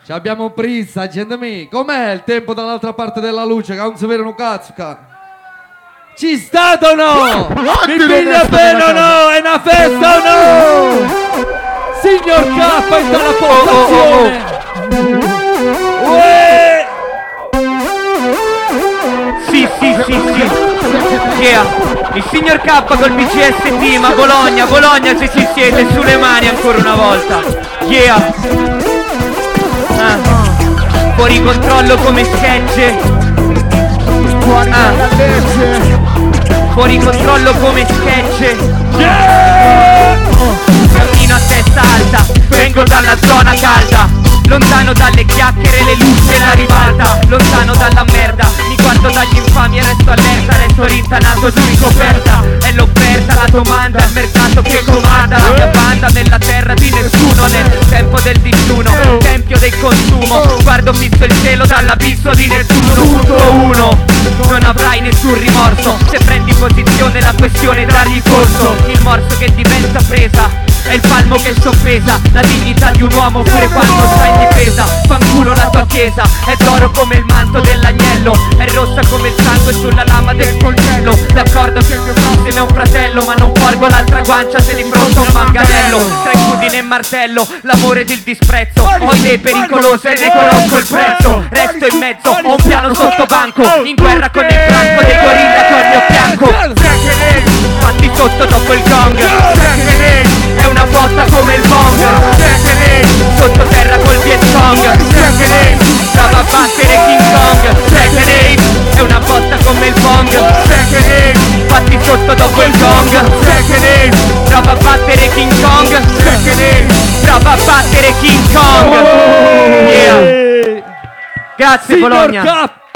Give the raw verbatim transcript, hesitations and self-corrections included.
Ci abbiamo prisa, gente mia. Com'è il tempo dall'altra parte della luce? Che non si vede un cazzo, ca? Ci state o no? Mi piglia bene o no? È una festa o no? Signor K entra la postazione. Uè! Sì, sì, sì, sì. Yeah. Il signor K col B C S T, ma Bologna, Bologna se ci siete, sulle mani ancora una volta. Yeah. Ah. Fuori controllo come sketch. Ah. Fuori controllo come sketch. Yeah! Cammino a testa alta, vengo dalla zona calda. Lontano dalle chiacchiere, le luci e la ribalta. Lontano dalla merda, mi guardo dagli infami e resto allerta. Resto rintanato su ricoperta. È l'offerta, la domanda, il mercato che comanda. La mia banda nella terra di nessuno, nel tempo del digiuno, tempio del consumo. Guardo fisso il cielo dall'abisso di nessuno. Punto uno, non avrai nessun rimorso. Se prendi posizione la questione dargli corso. Il morso che diventa presa è il palmo che soppesa la dignità di un uomo pure quando sta in difesa. Fanculo la tua chiesa, è d'oro come il manto dell'agnello, è rossa come il sangue sulla lama del coltello. D'accordo che il mio prossimo è un fratello, ma non porgo l'altra guancia se di fronte a un manganello. Tra incudine e martello, l'amore ed il disprezzo. Ho idee pericolose e ne conosco il prezzo. Resto in mezzo, ho un piano sotto banco, in guerra con il franco dei gorilla col mio fianco. Fatti sotto dopo il gong. È una botta come il bong. Sottoterra col Viet Cong. Prova a battere King Kong. È una botta come il bong. Fatti sotto dopo il gong. Prova a battere King Kong. Prova a battere King Kong. Yeah. Grazie Bologna.